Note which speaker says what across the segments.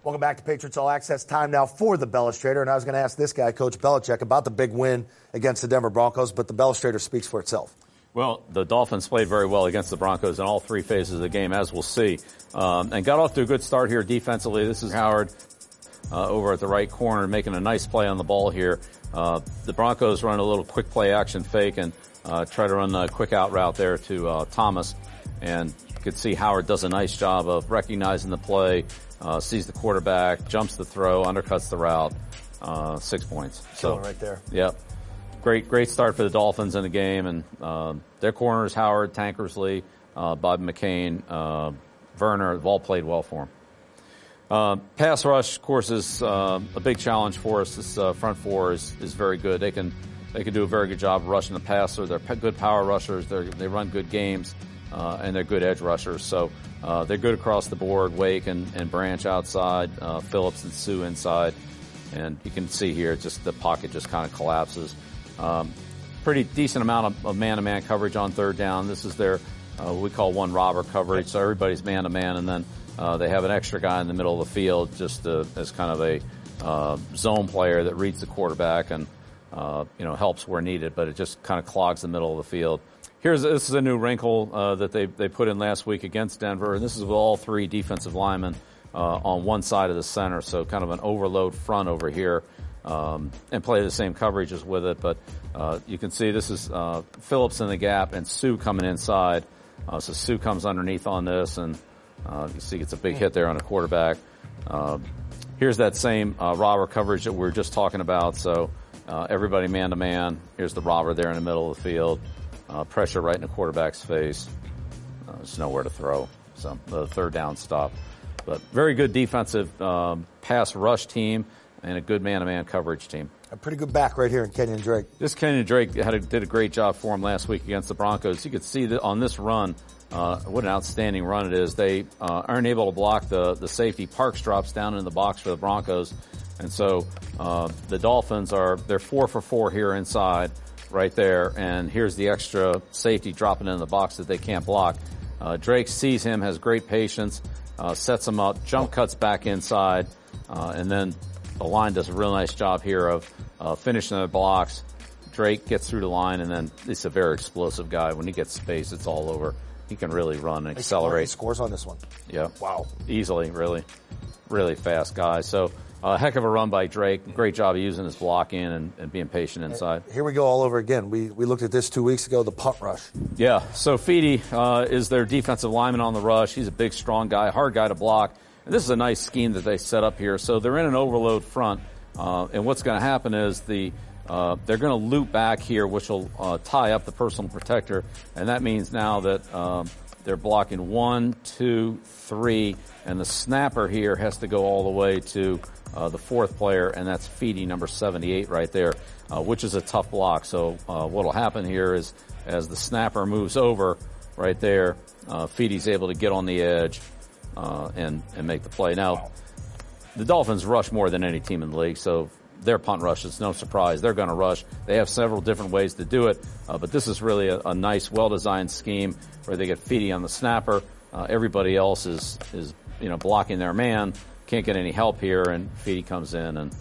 Speaker 1: Welcome back to Patriots All Access. Time now for the Bellustrator. And I was going to ask this guy, Coach Belichick, about the big win against the Denver Broncos, but the Bellustrator speaks for itself.
Speaker 2: Well, the Dolphins played very well against the Broncos in all three phases of the game, as we'll see, and got off to a good start here defensively. This is Howard over at the right corner making a nice play on the ball here. The Broncos run a little quick play action fake and try to run a quick out route there to Thomas. And you could see Howard does a nice job of recognizing the play, sees the quarterback, jumps the throw, undercuts the route, 6 points.
Speaker 1: So right there.
Speaker 2: Yep. Great start for the Dolphins in the game. And their corners, Howard, Tankersley, Bob McCain, Werner, have all played well for him. Pass rush, of course, is a big challenge for us. This front four is very good. They can do a very good job of rushing the passer. They're good power rushers. They run good games, and they're good edge rushers. So they're good across the board. Wake and Branch outside, Phillips and Sue inside, and you can see here just the pocket just kind of collapses. Pretty decent amount of man-to-man coverage on third down. This is their we call one robber coverage. So everybody's man-to-man, and then they have an extra guy in the middle of the field just as kind of a zone player that reads the quarterback and helps where needed, but it just kind of clogs the middle of the field. This is a new wrinkle that they put in last week against Denver, and this is with all three defensive linemen on one side of the center, so kind of an overload front over here, and play the same coverages with it. But you can see this is Phillips in the gap and Sue coming inside. So Sue comes underneath on this, and you see it's a big hit there on a quarterback. Here's that same robber coverage that we were just talking about. So everybody man-to-man. Here's the robber there in the middle of the field. Pressure right in the quarterback's face. There's nowhere to throw. So the third down stop. But very good defensive pass rush team and a good man-to-man coverage team.
Speaker 1: A pretty good back right here in Kenyon Drake.
Speaker 2: This Kenyon Drake did a great job for him last week against the Broncos. You could see that on this run, what an outstanding run it is. They aren't able to block the safety. Parks drops down in the box for the Broncos. And so the Dolphins they're 4 for 4 here inside right there. And here's the extra safety dropping in the box that they can't block. Drake sees him, has great patience, sets him up, jump cuts back inside, and then the line does a real nice job here of finishing the blocks. Drake gets through the line, and then he's a very explosive guy. When he gets space, it's all over. He can really run and accelerate.
Speaker 1: He scores on this one.
Speaker 2: Yeah.
Speaker 1: Wow.
Speaker 2: Easily, really. Really fast guy. So a heck of a run by Drake. Great job of using his blocking and being patient inside.
Speaker 1: Here we go all over again. We looked at this 2 weeks ago, the punt rush.
Speaker 2: Yeah. So Feedy is their defensive lineman on the rush. He's a big, strong guy, hard guy to block. And this is a nice scheme that they set up here. So they're in an overload front. And what's going to happen is they're going to loop back here, which will tie up the personal protector. And that means now that they're blocking 1, 2, 3, and the snapper here has to go all the way to the fourth player, and that's Feedy, number 78 right there, which is a tough block. So what will happen here is as the snapper moves over right there, Feedy's able to get on the edge and make the play. Now, the Dolphins rush more than any team in the league, so their punt rush is no surprise. They're going to rush. They have several different ways to do it, but this is really a nice, well-designed scheme where they get Feedy on the snapper. Everybody else is blocking their man. Can't get any help here, and Feedy comes in and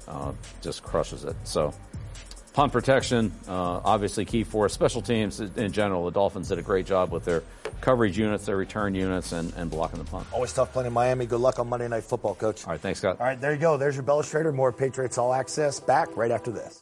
Speaker 2: just crushes it. So punt protection, obviously key for special teams in general. The Dolphins did a great job with their coverage units, their return units, and blocking the punt.
Speaker 1: Always tough playing in Miami. Good luck on Monday Night Football, Coach.
Speaker 2: All right, thanks, Scott.
Speaker 1: All right, there you go. There's your Bellustrator. More Patriots All Access. Back right after this.